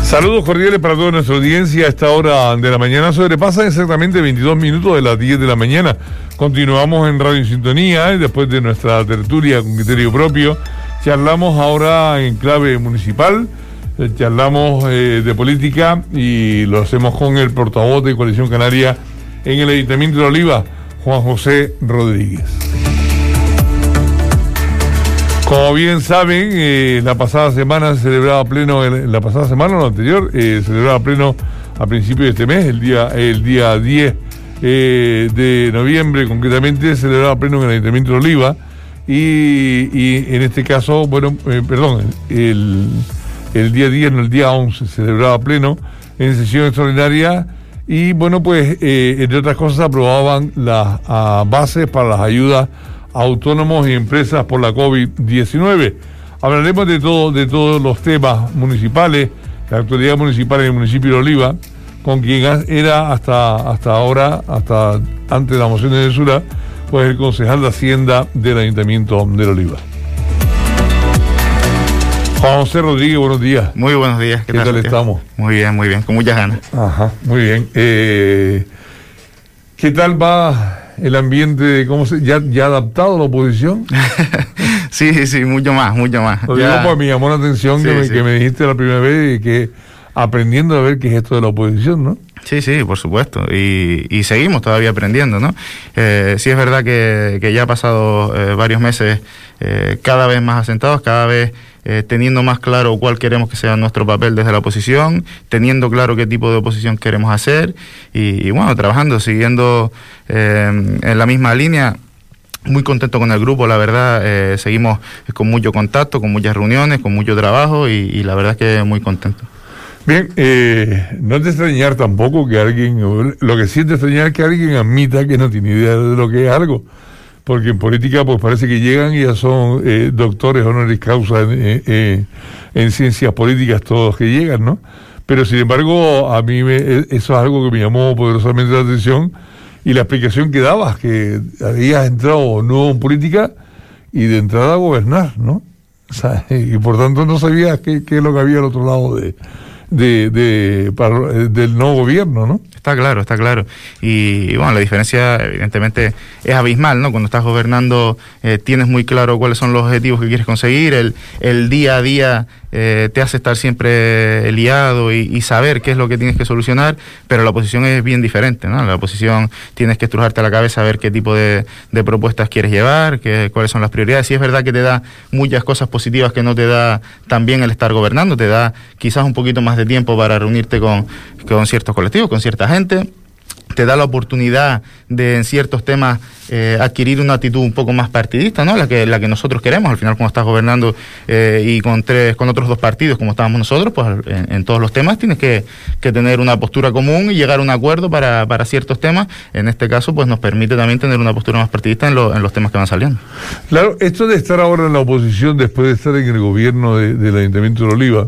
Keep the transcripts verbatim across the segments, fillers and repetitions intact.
Saludos cordiales para toda nuestra audiencia. A esta hora de la mañana sobrepasan exactamente veintidós minutos de las diez de la mañana. Continuamos en Radio en Sintonía y después de nuestra tertulia con criterio propio, charlamos ahora en clave municipal, eh, charlamos eh, de política y lo hacemos con el portavoz de Coalición Canaria en el Ayuntamiento de Oliva, Juan José Rodríguez. Como bien saben, eh, la pasada semana se celebraba pleno, el, la pasada semana o la anterior, eh, celebraba pleno a principios de este mes, el día el día diez eh, de noviembre concretamente, celebraba pleno en el Ayuntamiento de Oliva y, y en este caso, bueno, eh, perdón, el, el día diez, no el día once, celebraba pleno en sesión extraordinaria y bueno, pues eh, entre otras cosas aprobaban las uh, bases para las ayudas autónomos y empresas por la COVID diecinueve. Hablaremos de todo, de todos los temas municipales, la actualidad municipal en el municipio de Oliva, con quien era hasta, hasta ahora, hasta antes de la moción de censura, pues el concejal de Hacienda del Ayuntamiento de Oliva. Juan José Rodríguez, buenos días. Muy buenos días. ¿Qué, ¿Qué tal, tal estamos? Muy bien, muy bien, con muchas ganas. Ajá, muy bien. Eh, ¿Qué tal va el ambiente, cómo se, ya, ya adaptado a la oposición? sí, sí, mucho más, mucho más. Lo digo porque me llamó la atención sí, que, me, sí. que me dijiste la primera vez que aprendiendo a ver qué es esto de la oposición, ¿no? Sí, sí, por supuesto, y, y seguimos todavía aprendiendo, ¿no? Eh, sí es verdad que, que ya ha pasado eh, varios meses eh, cada vez más asentados, cada vez eh, teniendo más claro cuál queremos que sea nuestro papel desde la oposición, teniendo claro qué tipo de oposición queremos hacer y, y bueno, trabajando, siguiendo eh, en la misma línea. Muy contento con el grupo, la verdad, eh, seguimos con mucho contacto, con muchas reuniones, con mucho trabajo y, y la verdad es que muy contento. Bien, eh, no es de extrañar tampoco que alguien, lo que sí es de extrañar es que alguien admita que no tiene idea de lo que es algo, porque en política pues parece que llegan y ya son eh, doctores honoris causa en, eh, en ciencias políticas todos los que llegan, ¿no? Pero sin embargo a mí me, eso es algo que me llamó poderosamente la atención y la explicación que dabas, que habías entrado nuevo en política y de entrada a gobernar, ¿no? O sea, y por tanto no sabías qué, qué es lo que había al otro lado de... De, de, para, del nuevo gobierno, ¿no? Está claro, está claro. Y, y bueno, la diferencia evidentemente es abismal, ¿no? Cuando estás gobernando eh, tienes muy claro cuáles son los objetivos que quieres conseguir, el, el día a día eh, te hace estar siempre liado y, y saber qué es lo que tienes que solucionar, pero la oposición es bien diferente, ¿no? La oposición tienes que estrujarte la cabeza a ver qué tipo de, de propuestas quieres llevar, qué, cuáles son las prioridades. Y es verdad que te da muchas cosas positivas que no te da también el estar gobernando, te da quizás un poquito más de tiempo para reunirte con, con ciertos colectivos, con cierta gente, te da la oportunidad de en ciertos temas eh, adquirir una actitud un poco más partidista, ¿no? La que la que nosotros queremos. Al final, cuando estás gobernando eh, y con tres con otros dos partidos como estábamos nosotros, pues en, en todos los temas tienes que, que tener una postura común y llegar a un acuerdo para, para ciertos temas. En este caso, pues nos permite también tener una postura más partidista en, lo, en los temas que van saliendo. Claro, esto de estar ahora en la oposición después de estar en el gobierno de, del Ayuntamiento de Oliva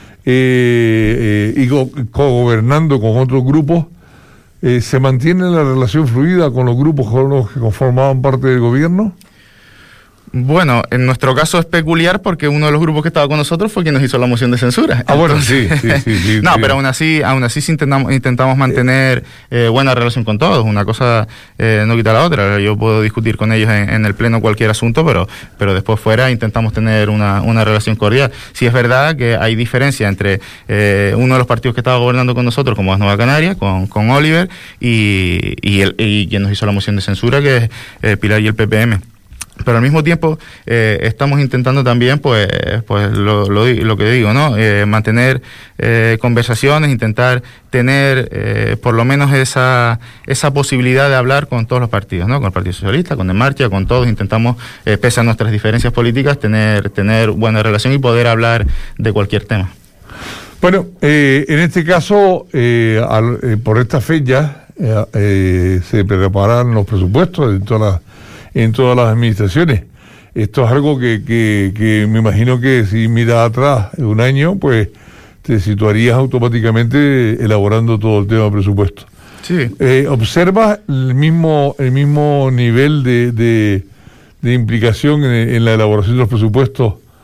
eh, eh, y co-gobernando con otros grupos, Eh, ¿se mantiene la relación fluida con los grupos con los que conformaban parte del gobierno? Bueno, en nuestro caso es peculiar porque uno de los grupos que estaba con nosotros fue quien nos hizo la moción de censura. Ah, bueno, sí, sí, sí. sí no, sí. pero aún así, aún así sí intentamos, intentamos mantener eh, buena relación con todos. Una cosa eh, no quita la otra. Yo puedo discutir con ellos en, en el pleno cualquier asunto, pero, pero después fuera intentamos tener una, una relación cordial. Sí es verdad que hay diferencia entre eh, uno de los partidos que estaba gobernando con nosotros, como es Nueva Canaria, con, con Oliver, y, y, el, y quien nos hizo la moción de censura, que es eh, Pilar y el P P M. Pero al mismo tiempo eh, estamos intentando también, pues, pues lo, lo, lo que digo, ¿no? Eh, mantener eh, conversaciones, intentar tener eh, por lo menos esa esa posibilidad de hablar con todos los partidos, ¿no? Con el Partido Socialista, con En Marcha, con todos. Intentamos, eh, pese a nuestras diferencias políticas, tener tener buena relación y poder hablar de cualquier tema. Bueno, eh, en este caso, eh, al, eh, por esta fecha, eh, eh, se preparan los presupuestos en todas las en todas las administraciones. Esto es algo que, que, que me imagino que si miras atrás un año, pues te situarías automáticamente elaborando todo el tema de presupuesto. Sí. Eh, ¿Observas el mismo el mismo nivel de, de, de implicación en, en la elaboración de los presupuestos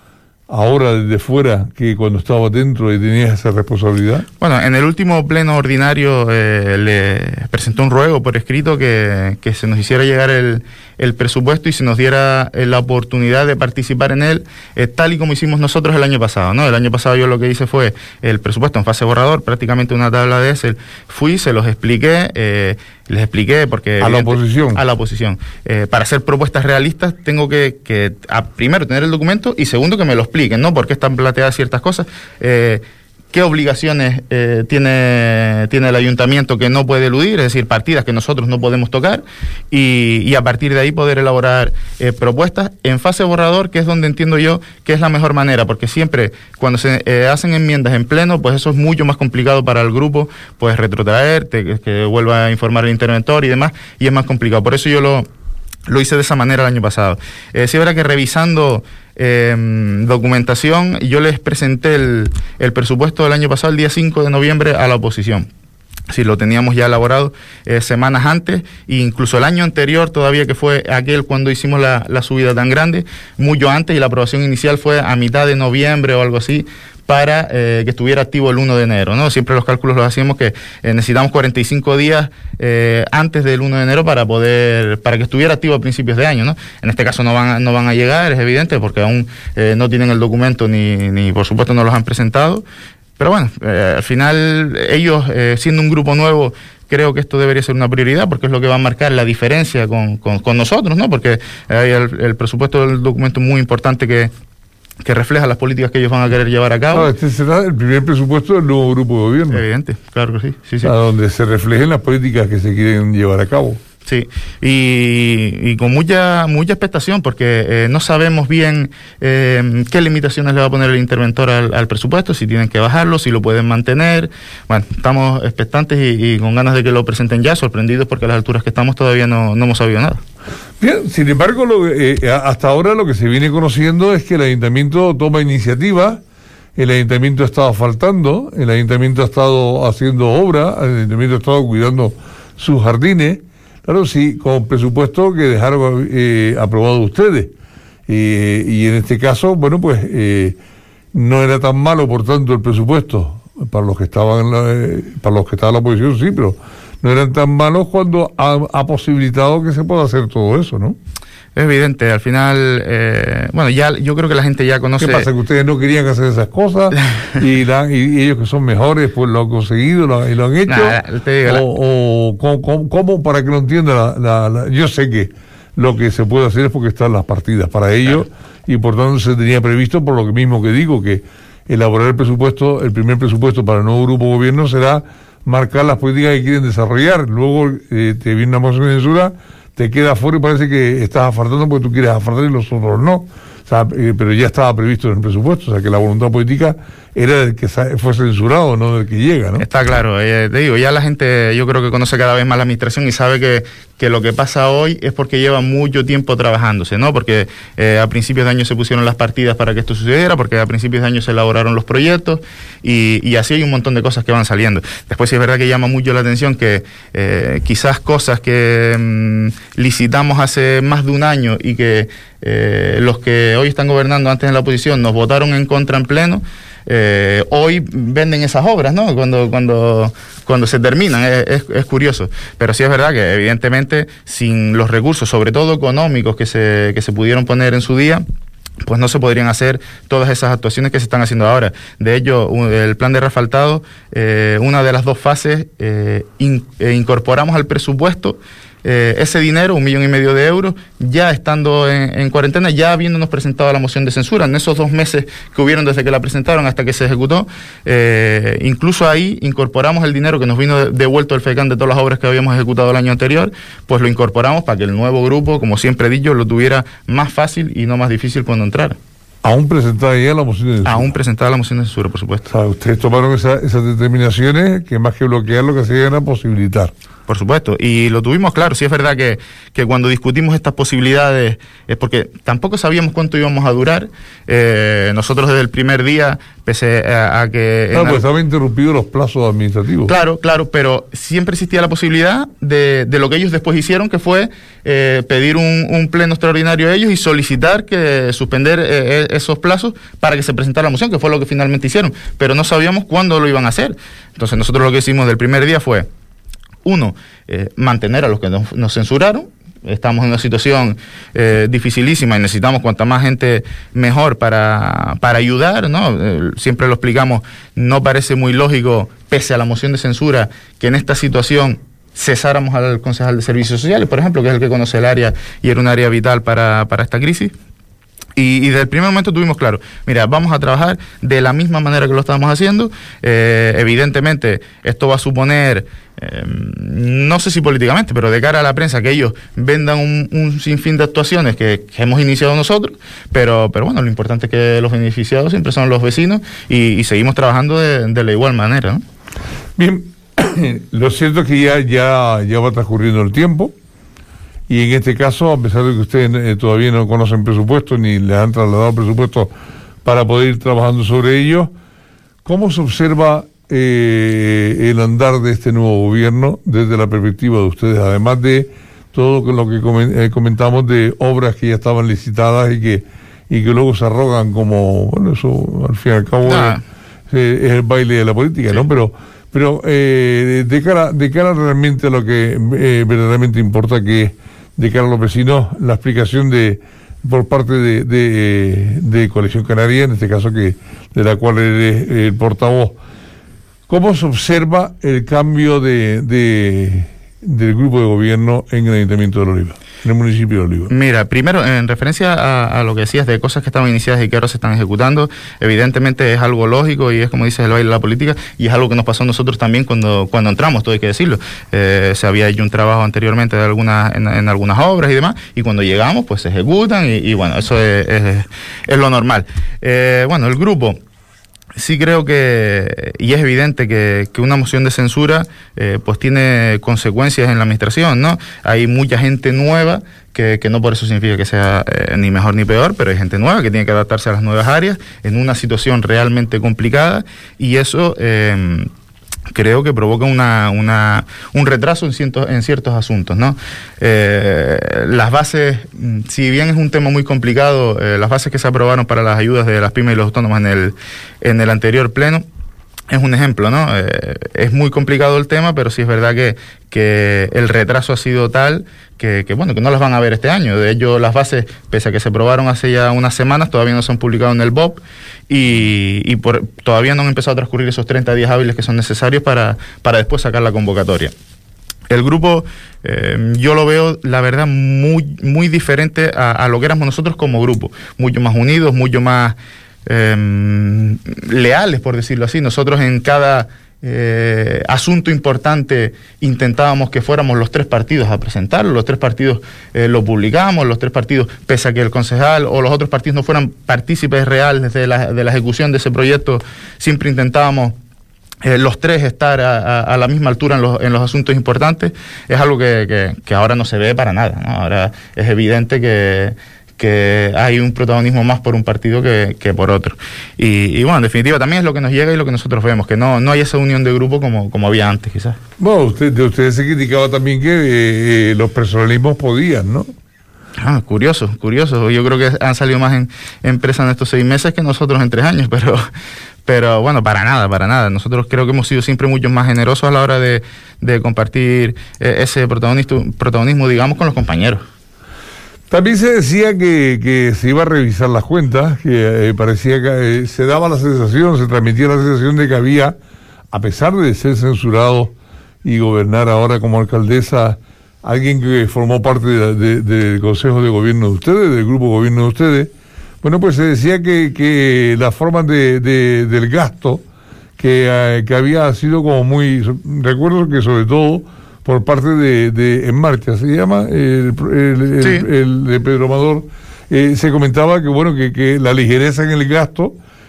ahora desde fuera que cuando estaba dentro y tenías esa responsabilidad? Bueno, en el último pleno ordinario eh, le presentó un ruego por escrito que, que se nos hiciera llegar el, el presupuesto y se nos diera eh, la oportunidad de participar en él, eh, tal y como hicimos nosotros el año pasado, ¿no? El año pasado yo lo que hice fue el presupuesto en fase borrador, prácticamente una tabla de Excel. Fui, se los expliqué, eh, les expliqué porque... ¿A la oposición? A la oposición. Eh, para hacer propuestas realistas tengo que, que a, primero, tener el documento y segundo, que me lo expliquen, ¿no? ¿Por qué están planteadas ciertas cosas? Eh, ¿Qué obligaciones eh, tiene, tiene el ayuntamiento que no puede eludir? Es decir, partidas que nosotros no podemos tocar y, y a partir de ahí poder elaborar eh, propuestas en fase borrador, que es donde entiendo yo que es la mejor manera, porque siempre cuando se eh, hacen enmiendas en pleno, pues eso es mucho más complicado para el grupo, pues retrotraerte, que, que vuelva a informar el interventor y demás, y es más complicado. Por eso yo lo... Lo hice de esa manera el año pasado. Eh, sí, verdad que revisando eh, documentación, yo les presenté el, el presupuesto del año pasado, el día cinco de noviembre, a la oposición. Sí, lo teníamos ya elaborado eh, semanas antes, e incluso el año anterior, todavía que fue aquel cuando hicimos la, la subida tan grande, mucho antes, y la aprobación inicial fue a mitad de noviembre o algo así, para eh, que estuviera activo el uno de enero, ¿no? Siempre los cálculos los hacíamos que eh, necesitamos cuarenta y cinco días eh, antes del uno de enero para poder, para que estuviera activo a principios de año, ¿no? En este caso no van a, no van a llegar, es evidente, porque aún eh, no tienen el documento ni, ni por supuesto no los han presentado. Pero bueno, eh, al final ellos, eh, siendo un grupo nuevo, creo que esto debería ser una prioridad porque es lo que va a marcar la diferencia con, con, con nosotros, ¿no? Porque eh, el, el presupuesto del documento es muy importante que que refleja las políticas que ellos van a querer llevar a cabo. No, este será el primer presupuesto del nuevo grupo de gobierno. Evidente, claro que sí. sí, sí. A donde se reflejen las políticas que se quieren llevar a cabo. Sí, y, y con mucha mucha expectación, porque eh, no sabemos bien eh, qué limitaciones le va a poner el interventor al, al presupuesto, si tienen que bajarlo, si lo pueden mantener. Bueno, estamos expectantes y, y con ganas de que lo presenten ya, sorprendidos porque a las alturas que estamos todavía no, no hemos sabido nada. Bien, sin embargo, lo, eh, hasta ahora lo que se viene conociendo es que el ayuntamiento toma iniciativa, el ayuntamiento ha estado asfaltando, el ayuntamiento ha estado haciendo obra, el ayuntamiento ha estado cuidando sus jardines, claro, sí, con presupuesto que dejaron eh, aprobado ustedes. Eh, y en este caso, bueno, pues eh, no era tan malo, por tanto, el presupuesto para los que estaban en la, eh, para los que estaban en la oposición, sí, pero no eran tan malos cuando ha, ha posibilitado que se pueda hacer todo eso, ¿no? Es evidente, al final, eh, bueno, ya yo creo que la gente ya conoce... ¿Qué pasa? ¿Que ustedes no querían hacer esas cosas y, la, y ellos que son mejores pues lo han conseguido lo, y lo han hecho? Nah, te digo, o, o ¿cómo, cómo, cómo, para que lo entienda la, la, la, yo sé que lo que se puede hacer es porque están las partidas para ellos, claro, y por tanto se tenía previsto, por lo mismo que digo, que elaborar el presupuesto, el primer presupuesto para el nuevo grupo de gobierno será marcar las políticas que quieren desarrollar. Luego eh, te viene una moción de censura, te queda afuera y parece que estás afartando porque tú quieres afartar y los otros no. O sea, eh, pero ya estaba previsto en el presupuesto, o sea que la voluntad política era del que fue censurado, no del que llega, ¿no? Está claro, eh, te digo, ya la gente yo creo que conoce cada vez más la administración y sabe que, que lo que pasa hoy es porque lleva mucho tiempo trabajándose, ¿no? Porque eh, a principios de año se pusieron las partidas para que esto sucediera, porque a principios de año se elaboraron los proyectos y, y así hay un montón de cosas que van saliendo. Después sí es verdad que llama mucho la atención que eh, quizás cosas que mmm, licitamos hace más de un año y que eh, los que hoy están gobernando antes en la oposición nos votaron en contra en pleno, Eh, hoy venden esas obras, ¿no? Cuando cuando cuando se terminan, es, es, es curioso. Pero sí es verdad que evidentemente sin los recursos, sobre todo económicos, que se, que se pudieron poner en su día, pues no se podrían hacer todas esas actuaciones que se están haciendo ahora. De hecho, el plan de reasfaltado, eh, una de las dos fases, eh, in, eh, incorporamos al presupuesto Eh, ese dinero, un millón y medio de euros, ya estando en, en cuarentena, ya habiéndonos presentado la moción de censura, en esos dos meses que hubieron desde que la presentaron hasta que se ejecutó, eh, incluso ahí incorporamos el dinero que nos vino de, devuelto el FECAN de todas las obras que habíamos ejecutado el año anterior, pues lo incorporamos para que el nuevo grupo, como siempre he dicho, lo tuviera más fácil y no más difícil cuando entrara. Aún presentada ya la moción de censura. Aún presentada la moción de censura, por supuesto. O sea, ustedes tomaron esa, esas determinaciones que más que bloquear lo que hacían era posibilitar. Por supuesto, y lo tuvimos claro. Sí es verdad que, que cuando discutimos estas posibilidades, es porque tampoco sabíamos cuánto íbamos a durar. Eh, nosotros desde el primer día, pese a, a que... Claro, pues estaban interrumpidos los plazos administrativos. Claro, claro, pero siempre existía la posibilidad de, de lo que ellos después hicieron, que fue eh, pedir un, un pleno extraordinario a ellos y solicitar que suspender eh, esos plazos para que se presentara la moción, que fue lo que finalmente hicieron, pero no sabíamos cuándo lo iban a hacer. Entonces nosotros lo que hicimos del primer día fue, uno, eh, mantener a los que nos, nos censuraron. Estamos en una situación eh, dificilísima y necesitamos cuanta más gente mejor para, para ayudar, ¿no? Eh, siempre lo explicamos, no parece muy lógico, pese a la moción de censura, que en esta situación cesáramos al concejal de Servicios Sociales, por ejemplo, que es el que conoce el área y era un área vital para, para esta crisis. Y, y desde el primer momento tuvimos claro, mira, vamos a trabajar de la misma manera que lo estábamos haciendo. Eh, evidentemente, esto va a suponer, eh, no sé si políticamente, pero de cara a la prensa, que ellos vendan un, un sinfín de actuaciones que, que hemos iniciado nosotros, pero, pero bueno, lo importante es que los beneficiados siempre son los vecinos y, y seguimos trabajando de, de la igual manera, ¿no? Bien, lo cierto es que ya, ya, ya va transcurriendo el tiempo. Y en este caso, a pesar de que ustedes eh, todavía no conocen presupuesto ni les han trasladado presupuesto para poder ir trabajando sobre ello, ¿cómo se observa eh, el andar de este nuevo gobierno desde la perspectiva de ustedes? Además de todo lo que comentamos de obras que ya estaban licitadas y que y que luego se arrogan como, bueno, eso al fin y al cabo ah. es, es el baile de la política, sí. ¿no? Pero pero eh, de cara de cara realmente a lo que eh, verdaderamente importa, que es de cara a los vecinos, la explicación de por parte de, de, de Coalición Canaria, en este caso que de la cual eres el portavoz. ¿Cómo se observa el cambio de, de del grupo de gobierno en el Ayuntamiento de Oliva, en el municipio de Oliva? Mira, primero, en referencia a, a lo que decías de cosas que estaban iniciadas y que ahora se están ejecutando, evidentemente es algo lógico y es, como dices, el baile de la política, y es algo que nos pasó a nosotros también cuando cuando entramos, todo hay que decirlo. Eh, se había hecho un trabajo anteriormente de algunas, en, en algunas obras y demás, y cuando llegamos, pues se ejecutan, y, y bueno, eso es, es, es lo normal. Eh, bueno, el grupo... Sí creo que, y es evidente que, que una moción de censura eh, pues tiene consecuencias en la administración, ¿no? Hay mucha gente nueva, que, que no por eso significa que sea eh, ni mejor ni peor, pero hay gente nueva que tiene que adaptarse a las nuevas áreas en una situación realmente complicada, y eso... Eh, creo que provoca una, una, un retraso en ciertos, en ciertos asuntos, ¿no? Eh, las bases, si bien es un tema muy complicado, eh, las bases que se aprobaron para las ayudas de las pymes y los autónomos en el, en el anterior pleno, es un ejemplo, ¿no? Eh, es muy complicado el tema, pero sí es verdad que, que el retraso ha sido tal que, que, bueno, que no las van a ver este año. De hecho, las bases, pese a que se aprobaron hace ya unas semanas, todavía no se han publicado en el B O P y, y por, todavía no han empezado a transcurrir esos treinta días hábiles que son necesarios para, para después sacar la convocatoria. El grupo, eh, yo lo veo, la verdad, muy, muy diferente a, a lo que éramos nosotros como grupo. Mucho más unidos, mucho más... Eh, leales, por decirlo así. Nosotros en cada eh, asunto importante intentábamos que fuéramos los tres partidos a presentarlo, los tres partidos eh, lo publicamos, los tres partidos, pese a que el concejal o los otros partidos no fueran partícipes reales de la, de la ejecución de ese proyecto, siempre intentábamos Eh, los tres estar a, a, a la misma altura en los, en los asuntos importantes. Es algo que, que, que ahora no se ve para nada, ¿no? Ahora es evidente que que hay un protagonismo más por un partido que, que por otro. Y, y bueno, en definitiva también es lo que nos llega y lo que nosotros vemos, que no, no hay esa unión de grupo como, como había antes, quizás. Bueno, usted, de ustedes se criticaba también que eh, los personalismos podían, ¿no? Ah, curioso, curioso. Yo creo que han salido más en empresas en estos seis meses que nosotros en tres años, pero... Pero bueno, para nada, para nada. Nosotros creo que hemos sido siempre mucho más generosos a la hora de, de compartir eh, ese protagonismo, protagonismo, digamos, con los compañeros. También se decía que, que se iba a revisar las cuentas, que eh, parecía que eh, se daba la sensación, se transmitía la sensación de que había, a pesar de ser censurado y gobernar ahora como alcaldesa, alguien que formó parte de, de, del Consejo de Gobierno de ustedes, del Grupo de Gobierno de ustedes. Bueno, pues se decía que, que la forma de, de, del gasto, que, eh, que había sido como muy... Recuerdo que sobre todo por parte de, de En Marcha, se llama, el, el, el, sí. el, el de Pedro Amador, eh, se comentaba que bueno que, que la ligereza en el gasto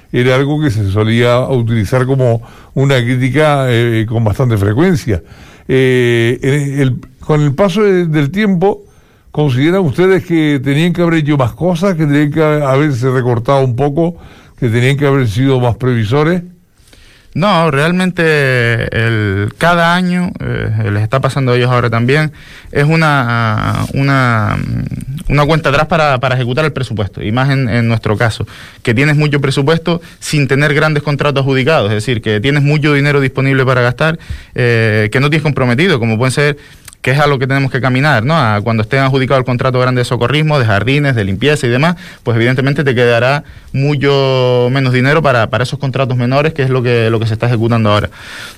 era algo que se solía utilizar como una crítica eh, con bastante frecuencia. Eh, el, el, con el paso de, del tiempo, ¿consideran ustedes que tenían que haber hecho más cosas, que tenían que haberse recortado un poco, que tenían que haber sido más previsores? No, realmente el, cada año, eh, les está pasando a ellos ahora también, es una una, una cuenta atrás para, para ejecutar el presupuesto, y más en, en nuestro caso, que tienes mucho presupuesto sin tener grandes contratos adjudicados, es decir, que tienes mucho dinero disponible para gastar, eh, que no tienes comprometido, como pueden ser, que es a lo que tenemos que caminar, ¿no? A cuando esté adjudicado el contrato grande de socorrismo, de jardines, de limpieza y demás, pues evidentemente te quedará mucho menos dinero para, para esos contratos menores, que es lo que, lo que se está ejecutando ahora.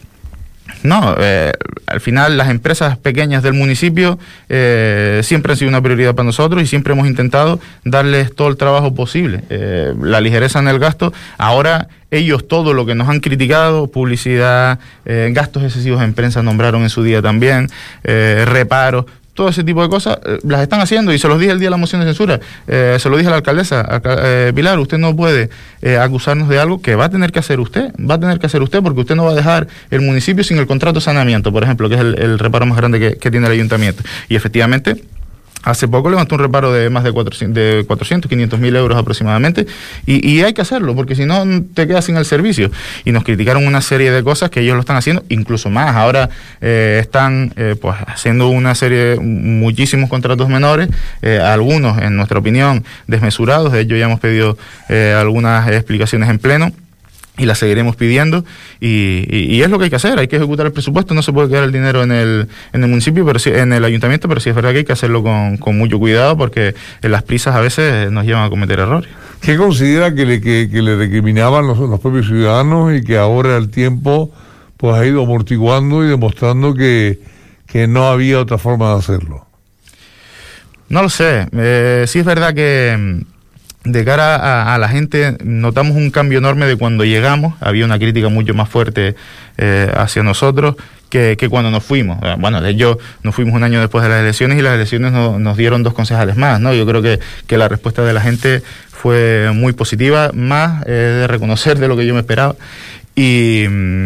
No, eh, al final las empresas pequeñas del municipio eh, siempre han sido una prioridad para nosotros y siempre hemos intentado darles todo el trabajo posible. Eh, la ligereza en el gasto, ahora ellos todo lo que nos han criticado, publicidad, eh, gastos excesivos en prensa nombraron en su día también, eh, reparos, todo ese tipo de cosas, eh, las están haciendo, y se los dije el día de la moción de censura, eh, se lo dije a la alcaldesa, a, eh, Pilar, usted no puede eh, acusarnos de algo que va a tener que hacer usted, va a tener que hacer usted, porque usted no va a dejar el municipio sin el contrato de saneamiento, por ejemplo, que es el, el reparo más grande que, que tiene el ayuntamiento. Y efectivamente, hace poco levantó un reparo de más de cuatrocientos, quinientos mil euros aproximadamente, y, y hay que hacerlo, porque si no te quedas sin el servicio. Y nos criticaron una serie de cosas que ellos lo están haciendo, incluso más. Ahora eh, están eh, pues haciendo una serie, muchísimos contratos menores, eh, algunos, en nuestra opinión, desmesurados. De hecho, ya hemos pedido eh, algunas explicaciones en pleno, y la seguiremos pidiendo, y, y, y es lo que hay que hacer, hay que ejecutar el presupuesto, no se puede quedar el dinero en el en el municipio, pero sí, en el ayuntamiento, pero sí es verdad que hay que hacerlo con, con mucho cuidado, porque las prisas a veces nos llevan a cometer errores. ¿Qué considera que le, que, que le recriminaban los, los propios ciudadanos y que ahora el tiempo pues ha ido amortiguando y demostrando que, que no había otra forma de hacerlo? No lo sé, eh, sí es verdad que de cara a, a la gente notamos un cambio enorme de cuando llegamos. Había una crítica mucho más fuerte eh, hacia nosotros que, que cuando nos fuimos. Bueno, de hecho nos fuimos un año después de las elecciones, y las elecciones no, nos dieron dos concejales más, ¿no? Yo creo que, que la respuesta de la gente fue muy positiva, más eh, de reconocer de lo que yo me esperaba, y,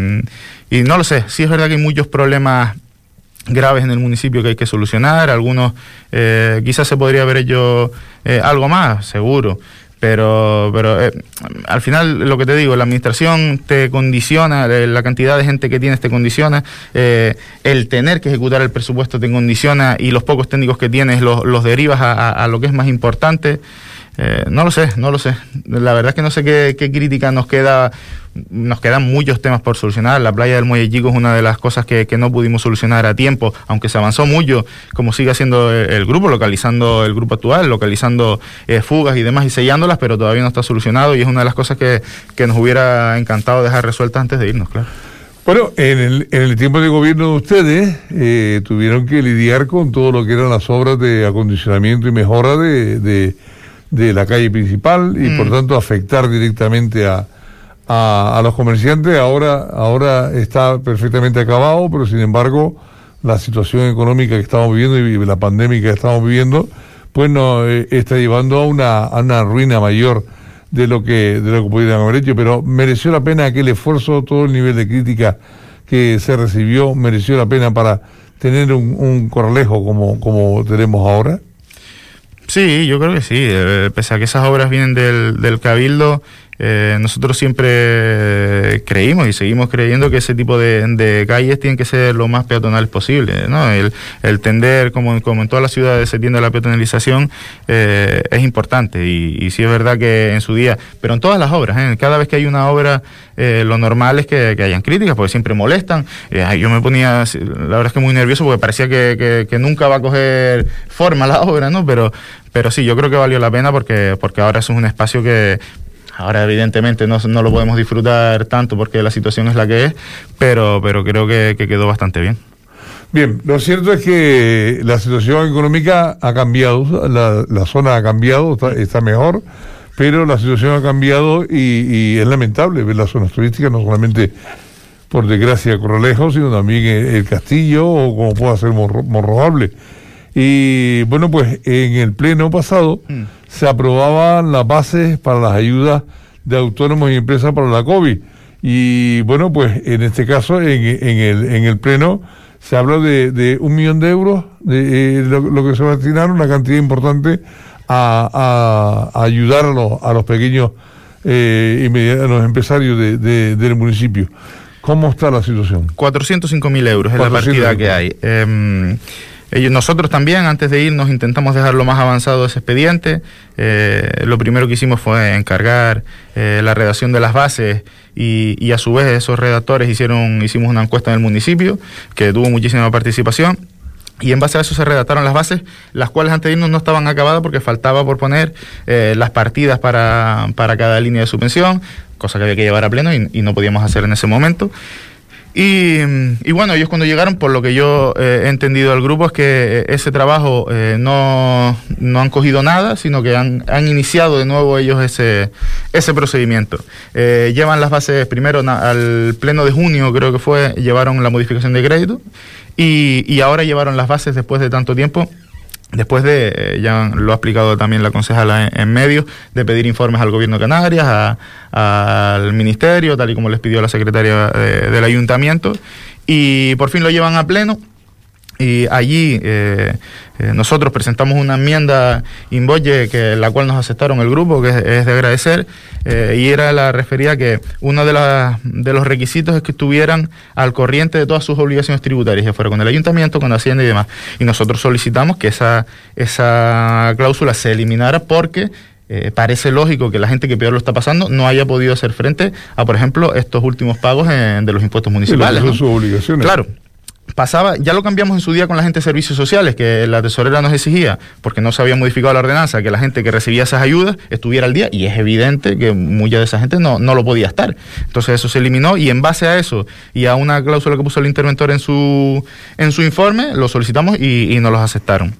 y no lo sé, sí es verdad que hay muchos problemas graves en el municipio que hay que solucionar. Algunos eh, quizás se podría haber hecho eh, algo más, seguro, pero pero eh, al final, lo que te digo, la administración te condiciona, eh, la cantidad de gente que tienes te condiciona, eh, el tener que ejecutar el presupuesto te condiciona, y los pocos técnicos que tienes los, los derivas a, a, a lo que es más importante. Eh, no lo sé, no lo sé. La verdad es que no sé qué, qué crítica nos queda. Nos quedan muchos temas por solucionar. La playa del Muelle Chico es una de las cosas que, que no pudimos solucionar a tiempo, aunque se avanzó mucho, como sigue haciendo el, el grupo, localizando el grupo actual, localizando eh, fugas y demás y sellándolas, pero todavía no está solucionado, y es una de las cosas que, que nos hubiera encantado dejar resueltas antes de irnos, claro. Bueno, en el, en el tiempo de gobierno de ustedes eh, tuvieron que lidiar con todo lo que eran las obras de acondicionamiento y mejora de... de de la calle principal, y mm. por tanto afectar directamente a, a, a los comerciantes. Ahora, ahora está perfectamente acabado, pero sin embargo la situación económica que estamos viviendo y la pandemia que estamos viviendo pues nos eh, está llevando a una, a una ruina mayor de lo que de lo que pudieran haber hecho. Pero mereció la pena aquel esfuerzo, todo el nivel de crítica que se recibió, mereció la pena para tener un, un Corralejo como, como tenemos ahora. Sí, yo creo que sí, eh, pese a que esas obras vienen del, del Cabildo, eh, nosotros siempre creímos y seguimos creyendo que ese tipo de, de calles tienen que ser lo más peatonales posible, ¿no? El, el tender, como, como en todas las ciudades se tiende a la peatonalización, eh, es importante, y, y sí es verdad que en su día, pero en todas las obras, ¿eh? Cada vez que hay una obra, eh, lo normal es que, que hayan críticas, porque siempre molestan. Eh, yo me ponía, la verdad es que muy nervioso, porque parecía que, que, que nunca va a coger forma la obra, ¿no? Pero, pero sí, yo creo que valió la pena, porque, porque ahora eso es un espacio que ahora evidentemente no, no lo podemos disfrutar tanto porque la situación es la que es, pero, pero creo que, que quedó bastante bien. Bien, lo cierto es que la situación económica ha cambiado, la, la zona ha cambiado, está, está mejor, pero la situación ha cambiado, y, y es lamentable ver las zonas turísticas, no solamente por desgracia Corralejo, sino también el, el Castillo, o como pueda ser Morro, Morrojable. Y bueno, pues en el pleno pasado mm. se aprobaban las bases para las ayudas de autónomos y empresas para la COVID. Y bueno, pues en este caso, en, en, el, en el Pleno, se habló de, de un millón de euros, de eh, lo, lo que se va a destinar, una cantidad importante a, a, a ayudar a los, a los pequeños eh, y medianos empresarios de, de, del municipio. ¿Cómo está la situación? cuatrocientos cinco mil euros es la partida que hay. Eh, ellos, nosotros también, antes de irnos, intentamos dejar lo más avanzado ese expediente. Eh, lo primero que hicimos fue encargar eh, la redacción de las bases y, y a su vez esos redactores hicieron, hicimos una encuesta en el municipio que tuvo muchísima participación. Y en base a eso se redactaron las bases, las cuales antes de irnos no estaban acabadas porque faltaba por poner eh, las partidas para, para cada línea de subvención, cosa que había que llevar a pleno y, y no podíamos hacer en ese momento. Y, y bueno, ellos cuando llegaron, por lo que yo eh, he entendido del grupo, es que ese trabajo eh, no, no han cogido nada, sino que han, han iniciado de nuevo ellos ese, ese procedimiento. Eh, llevan las bases primero na, al pleno de junio, creo que fue, llevaron la modificación de crédito y, y ahora llevaron las bases después de tanto tiempo. Después de, ya lo ha explicado también la concejala en, en medios, de pedir informes al Gobierno de Canarias, a, a, al Ministerio, tal y como les pidió la secretaria de, del Ayuntamiento, y por fin lo llevan a pleno. Y allí eh, eh, nosotros presentamos una enmienda invoye, que la cual nos aceptaron el grupo, que es, es de agradecer, eh, y era la referida a que uno de, la, de los requisitos es que estuvieran al corriente de todas sus obligaciones tributarias, ya fuera con el Ayuntamiento, con Hacienda y demás. Y nosotros solicitamos que esa, esa cláusula se eliminara porque Eh, parece lógico que la gente que peor lo está pasando no haya podido hacer frente a, por ejemplo, estos últimos pagos en, de los impuestos municipales. Sí, ¿no? Sus obligaciones. Claro. Pasaba, ya lo cambiamos en su día con la gente de servicios sociales, que la tesorera nos exigía, porque no se había modificado la ordenanza, que la gente que recibía esas ayudas estuviera al día, y es evidente que mucha de esa gente no, no lo podía estar. Entonces eso se eliminó, y en base a eso y a una cláusula que puso el interventor en su, en su informe, lo solicitamos y, y nos los aceptaron.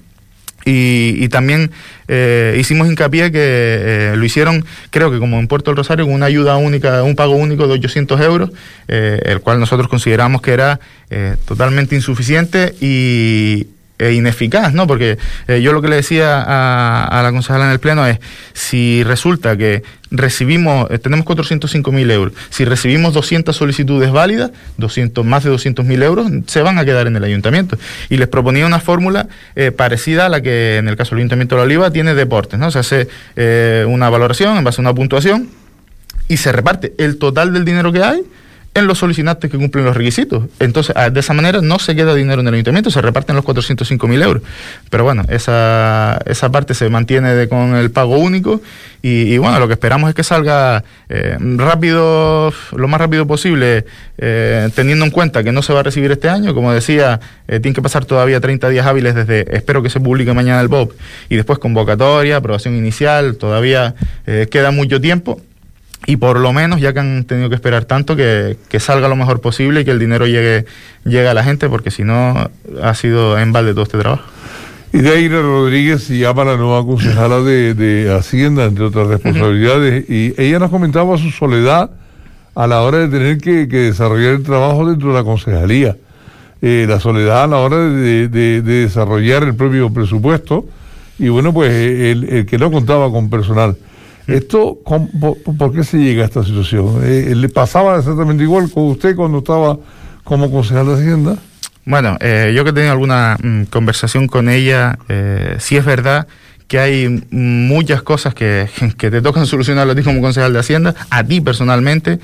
Y, y también eh, hicimos hincapié que eh, lo hicieron, creo que como en Puerto del Rosario, con una ayuda única, un pago único de ochocientos euros, eh, el cual nosotros consideramos que era eh, totalmente insuficiente y e ineficaz, ¿no? Porque eh, yo lo que le decía a, a la concejala en el pleno es, si resulta que recibimos, eh, tenemos cuatrocientos cinco mil euros, si recibimos doscientas solicitudes válidas, doscientos, más de doscientos mil euros se van a quedar en el ayuntamiento. Y les proponía una fórmula eh, parecida a la que en el caso del Ayuntamiento de La Oliva tiene deportes, ¿no? Se hace eh, una valoración en base a una puntuación y se reparte el total del dinero que hay en los solicitantes que cumplen los requisitos. Entonces, de esa manera no se queda dinero en el ayuntamiento, se reparten los cuatrocientos cinco mil euros. Pero bueno, esa, esa parte se mantiene de, con el pago único y, y bueno, lo que esperamos es que salga eh, rápido, lo más rápido posible, eh, teniendo en cuenta que no se va a recibir este año. Como decía, eh, tienen que pasar todavía treinta días hábiles desde, espero que se publique mañana el B O P, y después convocatoria, aprobación inicial, todavía eh, queda mucho tiempo. Y por lo menos, ya que han tenido que esperar tanto, que, que salga lo mejor posible y que el dinero llegue, llegue a la gente, porque si no, ha sido en balde todo este trabajo. Idaira Rodríguez llama la nueva concejala de, de Hacienda, entre otras responsabilidades, uh-huh. Y ella nos comentaba su soledad a la hora de tener que, que desarrollar el trabajo dentro de la concejalía. Eh, la soledad a la hora de, de, de desarrollar el propio presupuesto, y bueno, pues el, el que no contaba con personal. ¿Esto, por, por qué se llega a esta situación? Eh, ¿Le pasaba exactamente igual con usted cuando estaba como concejal de Hacienda? Bueno, eh, yo que he tenido alguna mm, conversación con ella, eh, sí es verdad que hay muchas cosas que, que te tocan solucionar a ti como concejal de Hacienda, a ti personalmente,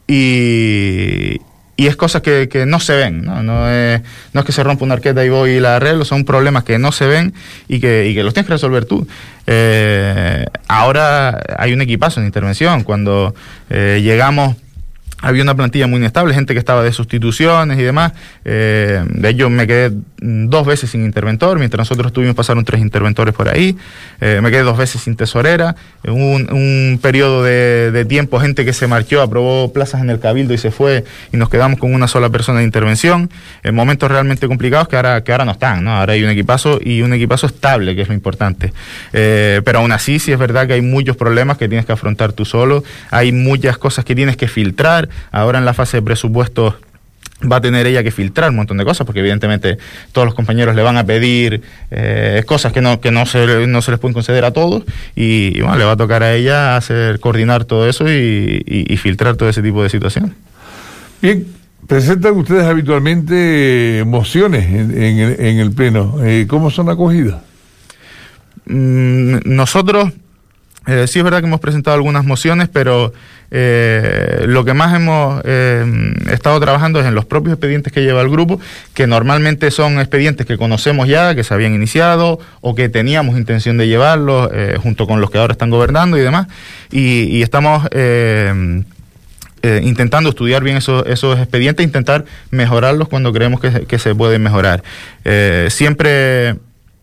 y... Y es cosas que, que no se ven, ¿no? No es, no es que se rompa una arqueta y voy y la arreglo, son problemas que no se ven y que, y que los tienes que resolver tú. Eh, ahora hay un equipazo en intervención. Cuando eh, llegamos, había una plantilla muy inestable, gente que estaba de sustituciones y demás. Eh, de hecho, me quedé dos veces sin interventor, mientras nosotros tuvimos, pasaron tres interventores por ahí. Eh, me quedé dos veces sin tesorera. Un, un periodo de, de tiempo, gente que se marchó, aprobó plazas en el Cabildo y se fue, y nos quedamos con una sola persona de intervención. En momentos realmente complicados que ahora, que ahora no están, ¿no? Ahora hay un equipazo y un equipazo estable, que es lo importante. Eh, pero aún así, sí es verdad que hay muchos problemas que tienes que afrontar tú solo. Hay muchas cosas que tienes que filtrar. Ahora en la fase de presupuestos va a tener ella que filtrar un montón de cosas, porque evidentemente todos los compañeros le van a pedir eh, cosas que no que no se, no se les pueden conceder a todos, y, y bueno, le va a tocar a ella hacer coordinar todo eso y, y, y filtrar todo ese tipo de situaciones. Bien, presentan ustedes habitualmente mociones en, en, el, en el Pleno. Eh, ¿Cómo son acogidas? Mm, nosotros, eh, sí es verdad que hemos presentado algunas mociones, pero Eh, lo que más hemos eh, estado trabajando es en los propios expedientes que lleva el grupo, que normalmente son expedientes que conocemos ya, que se habían iniciado o que teníamos intención de llevarlos eh, junto con los que ahora están gobernando y demás, y, y estamos eh, eh, intentando estudiar bien esos, esos expedientes, intentar mejorarlos cuando creemos que, que se pueden mejorar. Eh, siempre...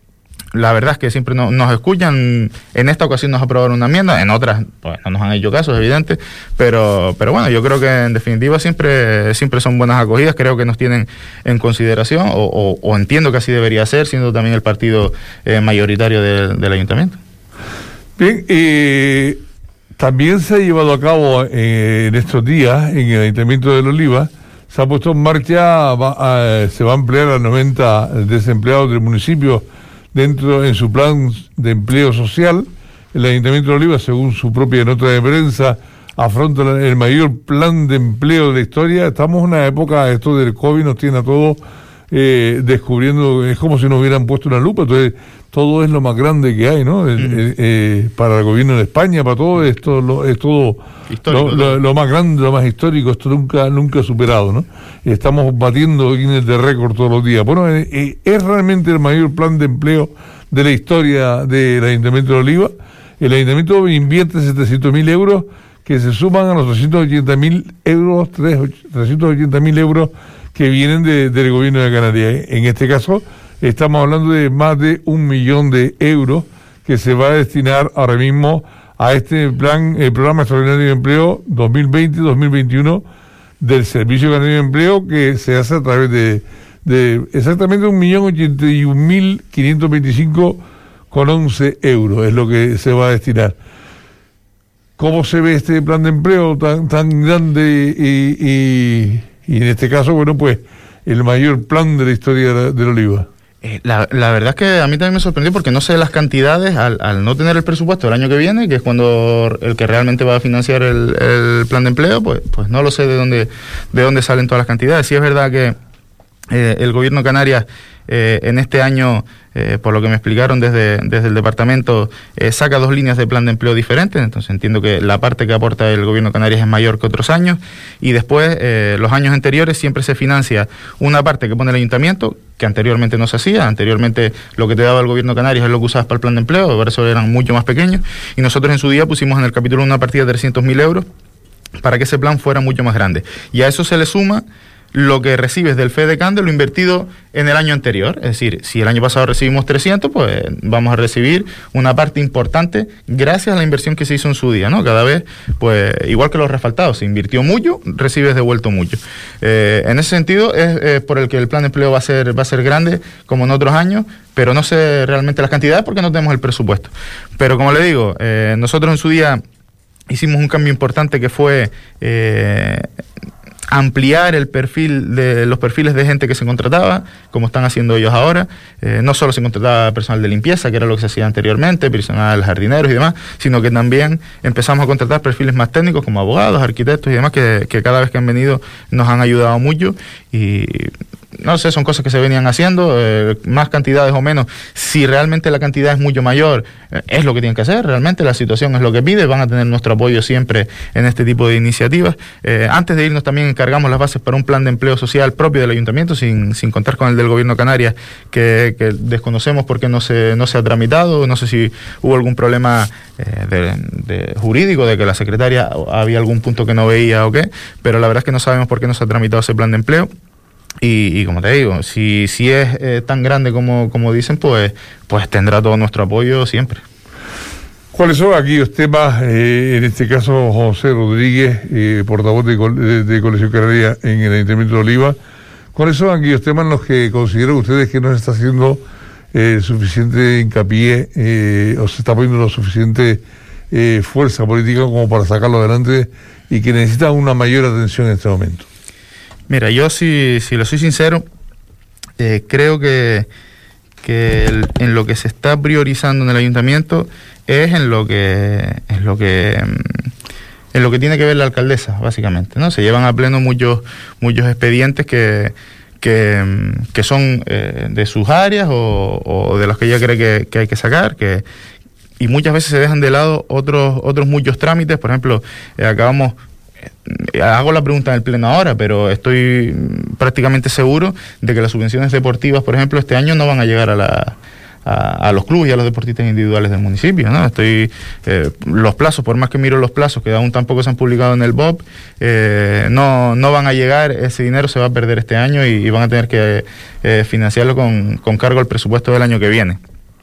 La verdad es que siempre no, nos escuchan. En esta ocasión nos aprobaron una enmienda, en otras pues, no nos han hecho caso, es evidente, pero pero bueno, yo creo que en definitiva siempre siempre son buenas acogidas, creo que nos tienen en consideración, o, o, o entiendo que así debería ser, siendo también el partido eh, mayoritario de, del ayuntamiento. Bien, eh, también se ha llevado a cabo eh, en estos días, en el Ayuntamiento de La Oliva, se ha puesto en marcha, va a, se va a emplear a noventa desempleados del municipio dentro en su plan de empleo social. El Ayuntamiento de Oliva, según su propia nota de prensa, afronta el mayor plan de empleo de la historia. Estamos en una época, esto del COVID nos tiene a todos eh, descubriendo, es como si nos hubieran puesto una lupa, entonces todo es lo más grande que hay, ¿no? Mm. Eh, eh, para el gobierno de España, para todo esto lo, es todo lo, lo, lo más grande, lo más histórico, esto nunca nunca superado, ¿no? Estamos batiendo Guinness de récord todos los días. Bueno, eh, eh, es realmente el mayor plan de empleo de la historia del Ayuntamiento de Oliva. El Ayuntamiento invierte setecientos mil euros que se suman a los trescientos ochenta mil euros, trescientos ochenta mil euros que vienen de, del gobierno de Canarias. En este caso, estamos hablando de más de un millón de euros que se va a destinar ahora mismo a este plan, el programa extraordinario de empleo dos mil veinte dos mil veintiuno del Servicio Canario de Empleo, que se hace a través de, de exactamente un millón ochenta y un mil quinientos veinticinco con once euros, es lo que se va a destinar. ¿Cómo se ve este plan de empleo tan, tan grande y, y, y en este caso, bueno, pues el mayor plan de la historia de la, de la Oliva? Eh, la, la verdad es que a mí también me sorprendió porque no sé las cantidades al, al no tener el presupuesto del año que viene, que es cuando el que realmente va a financiar el, el plan de empleo, pues, pues no lo sé de dónde, de dónde salen todas las cantidades. Sí es verdad que eh, el gobierno de Canarias eh, en este año, eh, por lo que me explicaron desde, desde el departamento, eh, saca dos líneas de plan de empleo diferentes, entonces entiendo que la parte que aporta el gobierno de Canarias es mayor que otros años, y después eh, los años anteriores siempre se financia una parte que pone el ayuntamiento, que anteriormente no se hacía. Anteriormente lo que te daba el gobierno de Canarias es lo que usabas para el plan de empleo, por eso eran mucho más pequeños, y nosotros en su día pusimos en el capítulo una partida de trescientos mil euros para que ese plan fuera mucho más grande, y a eso se le suma lo que recibes del FEDECAN de lo invertido en el año anterior. Es decir, si el año pasado recibimos trescientos, pues vamos a recibir una parte importante gracias a la inversión que se hizo en su día, ¿no? Cada vez, pues, igual que los refaltados, se invirtió mucho, recibes devuelto mucho. Eh, en ese sentido es eh, por el que el plan de empleo va a ser va a ser grande, como en otros años, pero no sé realmente las cantidades porque no tenemos el presupuesto. Pero como le digo, eh, nosotros en su día hicimos un cambio importante que fue Eh, ampliar el perfil de los perfiles de gente que se contrataba, como están haciendo ellos ahora. Eh, no solo se contrataba personal de limpieza, que era lo que se hacía anteriormente, personal jardineros y demás, sino que también empezamos a contratar perfiles más técnicos como abogados, arquitectos y demás, que, que cada vez que han venido nos han ayudado mucho. Y no sé, son cosas que se venían haciendo, eh, más cantidades o menos. Si realmente la cantidad es mucho mayor, eh, es lo que tienen que hacer, realmente la situación es lo que pide, van a tener nuestro apoyo siempre en este tipo de iniciativas. Eh, antes de irnos también encargamos las bases para un plan de empleo social propio del ayuntamiento, sin, sin contar con el del gobierno de Canarias, que, que desconocemos por qué no se, no se ha tramitado, no sé si hubo algún problema eh, de, de jurídico, de que la secretaria había algún punto que no veía o qué, pero la verdad es que no sabemos por qué no se ha tramitado ese plan de empleo. Y, y como te digo, si, si es eh, tan grande como, como dicen, pues, pues tendrá todo nuestro apoyo siempre. ¿Cuáles son aquí los temas, eh, en este caso José Rodríguez, eh, portavoz de, de, de Coalición Canaria en el Ayuntamiento de Oliva, cuáles son aquí los temas en los que consideran ustedes que no se está haciendo eh, suficiente hincapié eh, o se está poniendo lo suficiente eh, fuerza política como para sacarlo adelante y que necesitan una mayor atención en este momento? Mira, yo si, si lo soy sincero, eh, creo que, que el, en lo que se está priorizando en el ayuntamiento es en lo que en lo que en lo que tiene que ver la alcaldesa, básicamente, ¿no? Se llevan a pleno muchos muchos expedientes que que, que son eh, de sus áreas o, o de los que ella cree que, que hay que sacar, que y muchas veces se dejan de lado otros otros muchos trámites. Por ejemplo, eh, acabamos hago la pregunta en el pleno ahora, pero estoy prácticamente seguro de que las subvenciones deportivas, por ejemplo, este año no van a llegar a la A, a los clubes y a los deportistas individuales del municipio, ¿no? Estoy eh, los plazos, por más que miro los plazos que aún tampoco se han publicado en el B O P, eh, no, no van a llegar, ese dinero se va a perder este año y, y van a tener que eh, financiarlo con, con cargo al presupuesto del año que viene.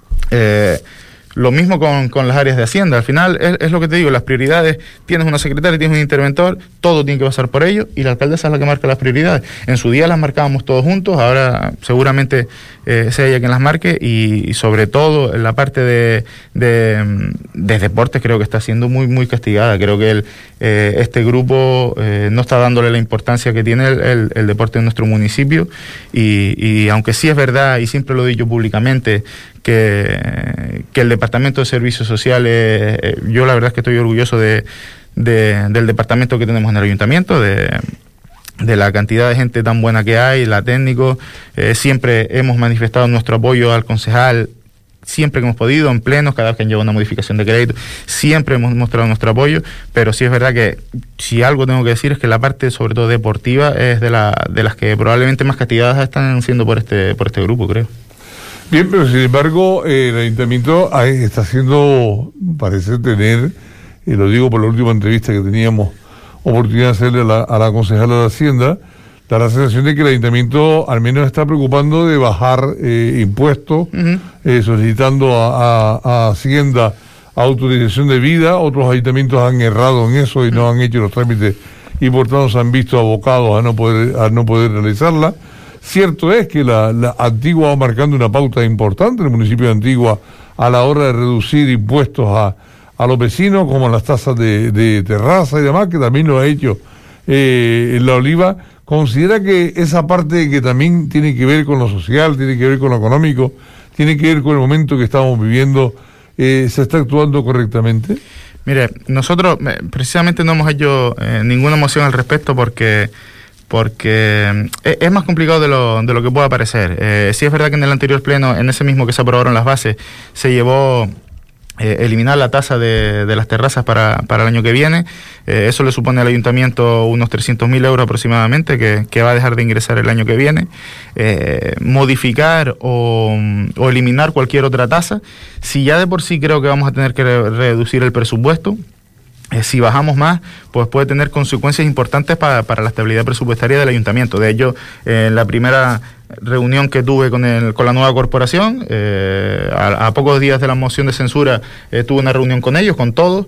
Eh, Lo mismo con, con las áreas de Hacienda. Al final es, es lo que te digo, las prioridades, tienes una secretaria, tienes un interventor, todo tiene que pasar por ello y la alcaldesa es la que marca las prioridades. En su día las marcábamos todos juntos, ahora seguramente eh, sea ella quien las marque y, y sobre todo en la parte de, de, de deportes creo que está siendo muy muy castigada. Creo que el, eh, este grupo eh, no está dándole la importancia que tiene el, el, el deporte en nuestro municipio y, y aunque sí es verdad y siempre lo he dicho públicamente que, que el Departamento de Servicios Sociales, eh, yo la verdad es que estoy orgulloso de, de, del departamento que tenemos en el ayuntamiento, de, de la cantidad de gente tan buena que hay, la técnico, eh, siempre hemos manifestado nuestro apoyo al concejal, siempre que hemos podido, en plenos, cada vez que han llevado una modificación de crédito, siempre hemos mostrado nuestro apoyo, pero sí es verdad que si algo tengo que decir es que la parte, sobre todo deportiva, es de, la, de las que probablemente más castigadas están siendo por este, por este grupo, creo. Bien, pero sin embargo, eh, el ayuntamiento está haciendo, parece tener, y lo digo por la última entrevista que teníamos oportunidad de hacerle a la, a la concejala de Hacienda, da la sensación de que el ayuntamiento al menos está preocupando de bajar eh, impuestos, uh-huh. eh, solicitando a, a, a Hacienda autorización de vida. Otros ayuntamientos han errado en eso y uh-huh. no han hecho los trámites y por tanto se han visto abocados a no poder, a no poder realizarla. Cierto es que la, la Antigua va marcando una pauta importante, el municipio de Antigua, a la hora de reducir impuestos a, a los vecinos, como las tasas de, de terraza y demás, que también lo ha hecho eh, en La Oliva. ¿Considera que esa parte que también tiene que ver con lo social, tiene que ver con lo económico, tiene que ver con el momento que estamos viviendo, eh, se está actuando correctamente? Mire, nosotros eh, precisamente no hemos hecho eh, ninguna moción al respecto porque... porque es más complicado de lo, de lo que pueda parecer. Eh, sí es verdad que en el anterior pleno, en ese mismo que se aprobaron las bases, se llevó eh, eliminar la tasa de, de las terrazas para, para el año que viene. Eh, eso le supone al ayuntamiento unos trescientos mil euros aproximadamente que, que va a dejar de ingresar el año que viene. Eh, modificar o, o eliminar cualquier otra tasa, si ya de por sí creo que vamos a tener que re- reducir el presupuesto, Eh, si bajamos más, pues puede tener consecuencias importantes para, para la estabilidad presupuestaria del ayuntamiento. De hecho, eh, en la primera reunión que tuve con el, con la nueva corporación, eh, a, a pocos días de la moción de censura, eh, tuve una reunión con ellos, con todos,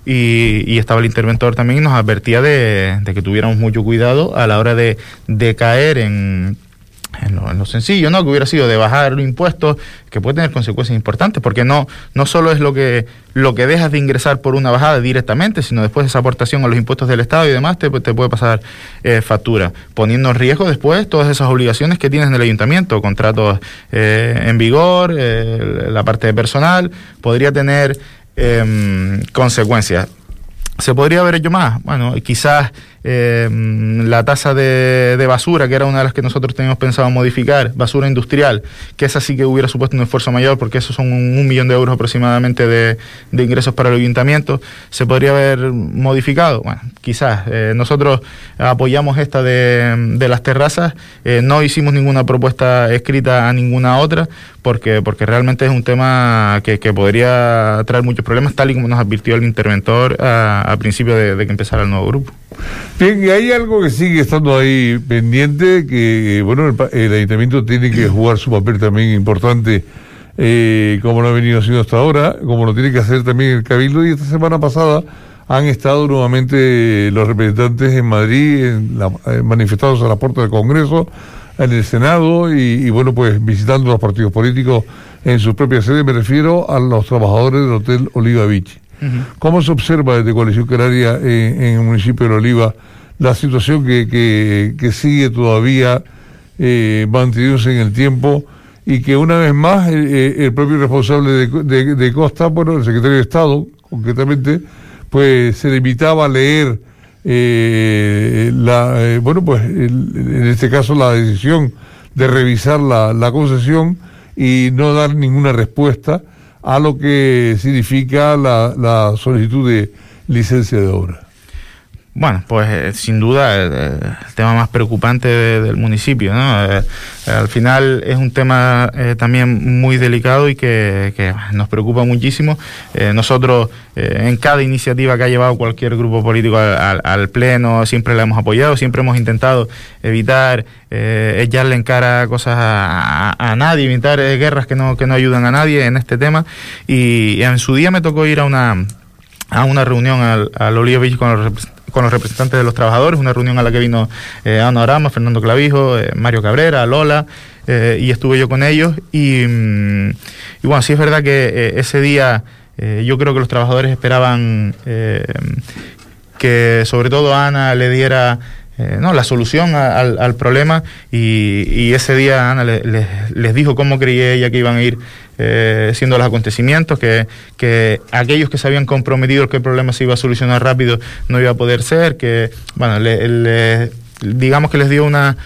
y, y estaba el interventor también y nos advertía de, de que tuviéramos mucho cuidado a la hora de, de caer en... En lo, en lo sencillo, ¿no? Que hubiera sido de bajar los impuestos, que puede tener consecuencias importantes, porque no no solo es lo que lo que dejas de ingresar por una bajada directamente, sino después esa aportación a los impuestos del Estado y demás te, te puede pasar eh, factura, poniendo en riesgo después todas esas obligaciones que tienes en el ayuntamiento, contratos eh, en vigor, eh, la parte de personal, podría tener eh, consecuencias. ¿Se podría haber hecho más? Bueno, quizás eh, la tasa de, de basura, que era una de las que nosotros teníamos pensado modificar, basura industrial, que esa sí que hubiera supuesto un esfuerzo mayor, porque esos son un, un millón de euros aproximadamente de, de ingresos para el ayuntamiento, ¿se podría haber modificado? Bueno, quizás. Eh, nosotros apoyamos esta de, de las terrazas, eh, no hicimos ninguna propuesta escrita a ninguna otra, porque porque realmente es un tema que, que podría traer muchos problemas, tal y como nos advirtió el interventor a, a principio de, de que empezara el nuevo grupo. Bien, y hay algo que sigue estando ahí pendiente, que bueno, el, el ayuntamiento tiene que jugar su papel también importante, eh, como lo ha venido haciendo hasta ahora, como lo tiene que hacer también el Cabildo, y esta semana pasada han estado nuevamente los representantes en Madrid, en la, eh, manifestados a la puerta del Congreso, en el Senado, y, y bueno, pues visitando los partidos políticos en sus propias sedes. Me refiero a los trabajadores del Hotel Oliva Beach. Uh-huh. ¿Cómo se observa desde Coalición Canaria en, en el municipio de La Oliva la situación que, que, que sigue todavía eh, manteniéndose en el tiempo, y que una vez más el, el propio responsable de, de, de Costa, bueno, el secretario de Estado concretamente, pues se limitaba a leer eh, la eh, bueno pues el, en este caso la decisión de revisar la, la concesión y no dar ninguna respuesta a lo que significa la, la solicitud de licencia de obra. Bueno, pues eh, sin duda eh, el tema más preocupante de, del municipio, ¿no? Eh, al final es un tema eh, también muy delicado y que, que nos preocupa muchísimo. Eh, nosotros eh, en cada iniciativa que ha llevado cualquier grupo político al, al, al pleno siempre la hemos apoyado, siempre hemos intentado evitar eh, echarle en cara cosas a, a, a nadie, evitar eh, guerras que no que no ayudan a nadie en este tema. Y, y en su día me tocó ir a una a una reunión al, al Oliva Beach con los representantes con los representantes de los trabajadores, una reunión a la que vino eh, Ana Orama, Fernando Clavijo, eh, Mario Cabrera, Lola, eh, y estuve yo con ellos, y, mm, y bueno, sí es verdad que eh, ese día eh, yo creo que los trabajadores esperaban eh, que sobre todo Ana le diera Eh, no, la solución a, al, al problema, y, y ese día Ana le, le, les dijo cómo creía ella que iban a ir eh, siendo los acontecimientos, que, que aquellos que se habían comprometido que el problema se iba a solucionar rápido no iba a poder ser, que bueno, le, le, digamos que les dio una,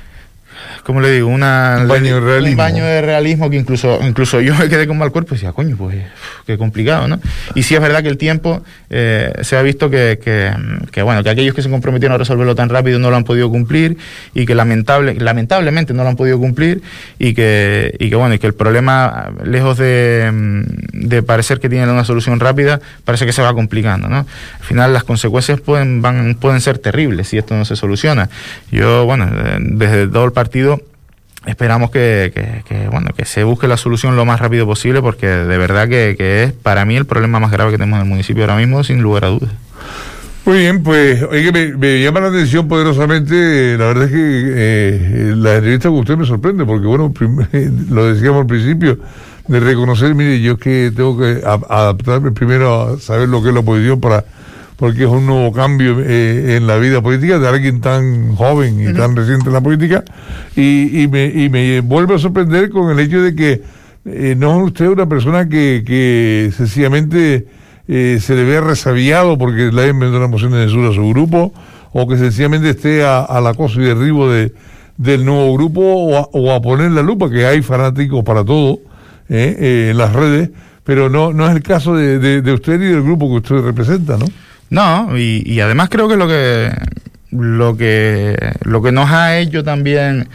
¿cómo le digo? Una, un baño de realismo. Un baño de realismo que incluso incluso yo me quedé con mal cuerpo y decía, coño, pues qué complicado, ¿no? Y sí es verdad que el tiempo eh, se ha visto que, que, que, bueno, que aquellos que se comprometieron a resolverlo tan rápido no lo han podido cumplir, y que lamentable, lamentablemente no lo han podido cumplir, y que, y que bueno, y que el problema, lejos de, de parecer que tiene una solución rápida, parece que se va complicando, ¿no? Al final las consecuencias pueden, van, pueden ser terribles si esto no se soluciona. Yo, bueno, desde todo el partido esperamos que, que, que bueno que se busque la solución lo más rápido posible, porque de verdad que, que es para mí el problema más grave que tenemos en el municipio ahora mismo, sin lugar a dudas. Muy bien, pues oye, me, me llama la atención poderosamente, la verdad es que eh, la entrevista con usted me sorprende, porque bueno, prim- lo decíamos al principio, de reconocer, mire, yo es que tengo que a- adaptarme primero a saber lo que es la oposición, para porque es un nuevo cambio eh, en la vida política de alguien tan joven y uh-huh. tan reciente en la política, y, y, me, y me vuelve a sorprender con el hecho de que eh, no es usted una persona que, que sencillamente eh, se le vea resabiado porque le hayan vendido una moción de censura a su grupo, o que sencillamente esté a, al acoso y derribo de, del nuevo grupo, o a, o a poner la lupa, que hay fanáticos para todo eh, eh, en las redes, pero no, no es el caso de, de, de usted y del grupo que usted representa, ¿no? No, y, y además creo que lo que lo que lo que nos ha hecho también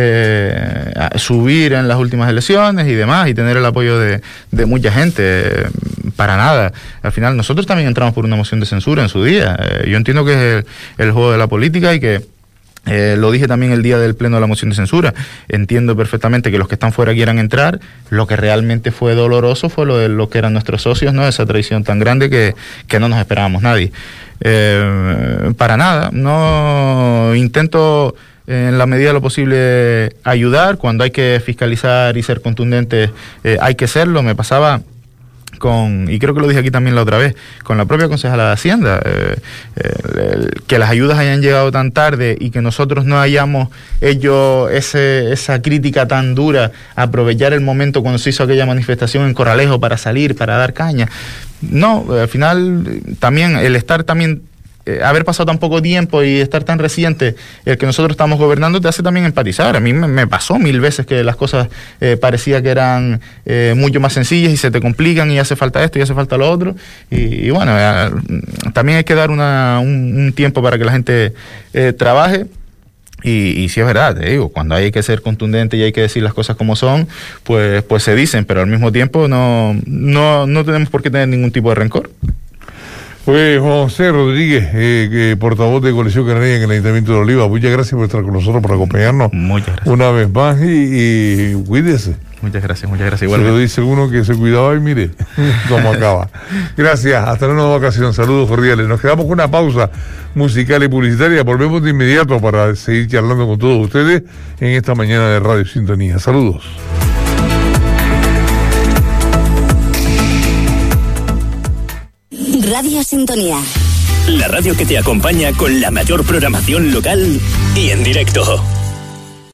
eh, subir en las últimas elecciones y demás, y tener el apoyo de, de mucha gente, eh, para nada. Al final nosotros también entramos por una moción de censura en su día. Eh, yo entiendo que es el, el juego de la política, y que Eh, lo dije también el día del pleno de la moción de censura. Entiendo perfectamente que los que están fuera quieran entrar. Lo que realmente fue doloroso fue lo de lo que eran nuestros socios, ¿no? Esa traición tan grande que, que no nos esperábamos nadie. Eh, para nada. No intento, en la medida de lo posible, ayudar. Cuando hay que fiscalizar y ser contundente, eh, hay que serlo. Me pasaba con, y creo que lo dije aquí también la otra vez, con la propia concejala de Hacienda, eh, eh, el, que las ayudas hayan llegado tan tarde y que nosotros no hayamos hecho ese, esa crítica tan dura, aprovechar el momento cuando se hizo aquella manifestación en Corralejo para salir, para dar caña. No, al final también el estar también Eh, haber pasado tan poco tiempo y estar tan reciente el que nosotros estamos gobernando te hace también empatizar. A mí me, me pasó mil veces que las cosas eh, parecía que eran eh, mucho más sencillas y se te complican y hace falta esto y hace falta lo otro, y, y bueno, eh, también hay que dar una, un, un tiempo para que la gente eh, trabaje. Y, y sí es verdad, te digo, cuando hay que ser contundente y hay que decir las cosas como son, pues, pues se dicen, pero al mismo tiempo no, no, no tenemos por qué tener ningún tipo de rencor. Pues Juan José Rodríguez, eh, que portavoz de Coalición Canaria en el Ayuntamiento de Oliva, muchas gracias por estar con nosotros, por acompañarnos. Muchas gracias. Una vez más, y, y cuídese. Muchas gracias, muchas gracias. Igual se lo dice uno que se cuidaba y mire cómo acaba. Gracias, hasta la nueva ocasión, saludos cordiales. Nos quedamos con una pausa musical y publicitaria, volvemos de inmediato para seguir charlando con todos ustedes en esta mañana de Radio Sintonía. Saludos. Radio Sintonía. la radio que te acompaña con la mayor programación local y en directo.